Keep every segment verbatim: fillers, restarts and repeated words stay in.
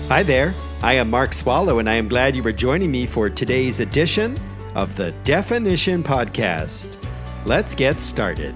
Hi there, I am Mark Swallow, and I am glad you are joining me for today's edition of the Definition Podcast. Let's get started.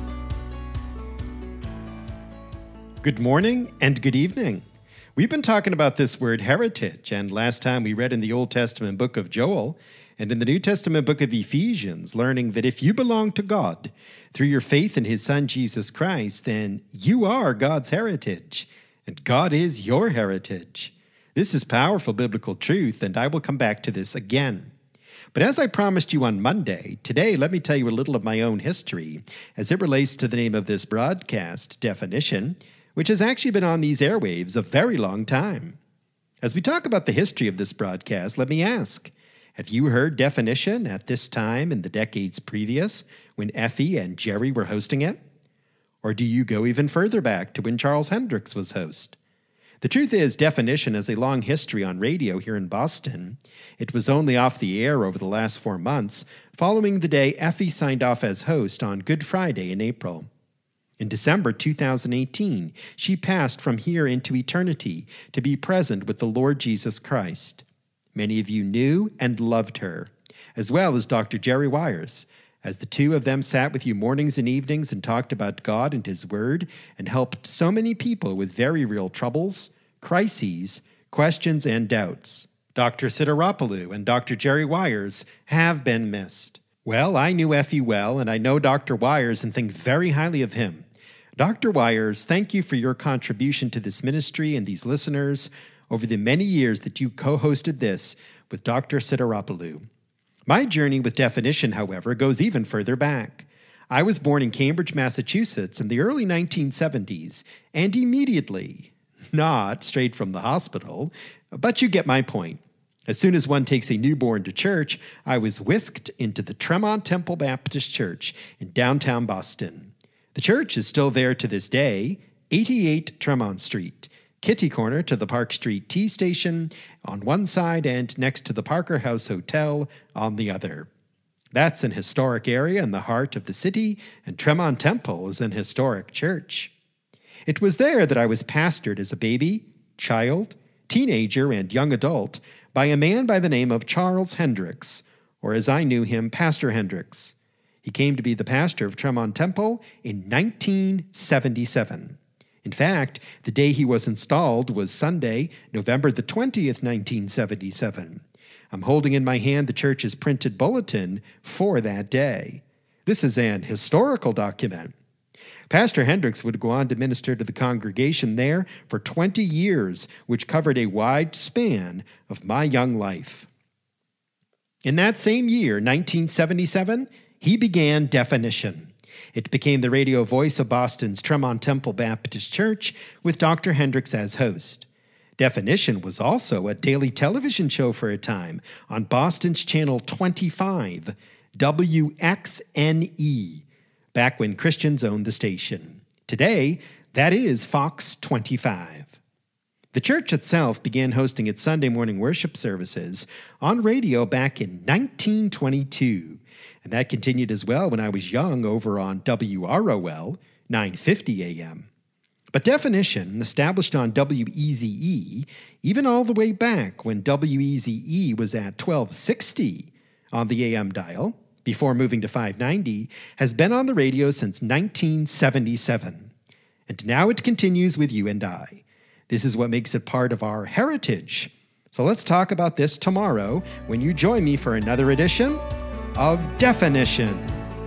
Good morning and good evening. We've been talking about this word heritage, and last time we read in the Old Testament book of Joel and in the New Testament book of Ephesians, learning that if you belong to God through your faith in His Son Jesus Christ, then you are God's heritage, and God is your heritage. This is powerful biblical truth, and I will come back to this again. But as I promised you on Monday, today let me tell you a little of my own history as it relates to the name of this broadcast, Definition, which has actually been on these airwaves a very long time. As we talk about the history of this broadcast, let me ask, have you heard Definition at this time in the decades previous when Effie and Jerry were hosting it? Or do you go even further back to when Charles Hendricks was host? The truth is, Definition has a long history on radio here in Boston. It was only off the air over the last four months, following the day Effie signed off as host on Good Friday in April. In December two thousand eighteen, she passed from here into eternity to be present with the Lord Jesus Christ. Many of you knew and loved her, as well as Doctor Jerry Wires, as the two of them sat with you mornings and evenings and talked about God and His Word and helped so many people with very real troubles, crises, questions, and doubts. Doctor Sidiropoulos and Doctor Jerry Wires have been missed. Well, I knew Effie well, and I know Doctor Wires and think very highly of him. Doctor Wires, thank you for your contribution to this ministry and these listeners over the many years that you co-hosted this with Doctor Sidiropoulos. My journey with Definition, however, goes even further back. I was born in Cambridge, Massachusetts in the early nineteen seventies, and immediately, not straight from the hospital, but you get my point. As soon as one takes a newborn to church, I was whisked into the Tremont Temple Baptist Church in downtown Boston. The church is still there to this day, eighty-eight Tremont Street, kitty corner to the Park Street T Station on one side and next to the Parker House Hotel on the other. That's an historic area in the heart of the city, and Tremont Temple is an historic church. It was there that I was pastored as a baby, child, teenager, and young adult by a man by the name of Charles Hendricks, or as I knew him, Pastor Hendricks. He came to be the pastor of Tremont Temple in nineteen seventy-seven. In fact, the day he was installed was Sunday, November the twentieth, nineteen seventy-seven. I'm holding in my hand the church's printed bulletin for that day. This is an historical document. Pastor Hendricks would go on to minister to the congregation there for twenty years, which covered a wide span of my young life. In that same year, nineteen seventy-seven, he began Definition. It became the radio voice of Boston's Tremont Temple Baptist Church with Doctor Hendricks as host. Definition was also a daily television show for a time on Boston's Channel twenty-five, W X N E, back when Christians owned the station. Today, that is Fox twenty-five. The church itself began hosting its Sunday morning worship services on radio back in nineteen twenty-two. And that continued as well when I was young over on W R O L, nine fifty a.m. But Definition, established on W E Z E, even all the way back when W E Z E was at twelve sixty on the A M dial, before moving to five ninety, has been on the radio since nineteen seventy-seven. And now it continues with you and I. This is what makes it part of our heritage. So let's talk about this tomorrow when you join me for another edition of Definition.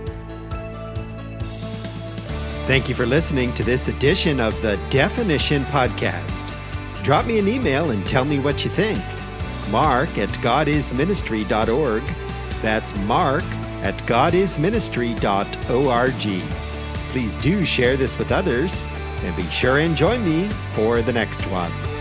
Thank you for listening to this edition of the Definition Podcast. Drop me an email and tell me what you think. Mark at godisministry dot org. That's Mark at godisministry dot org. Please do share this with others, and be sure and join me for the next one.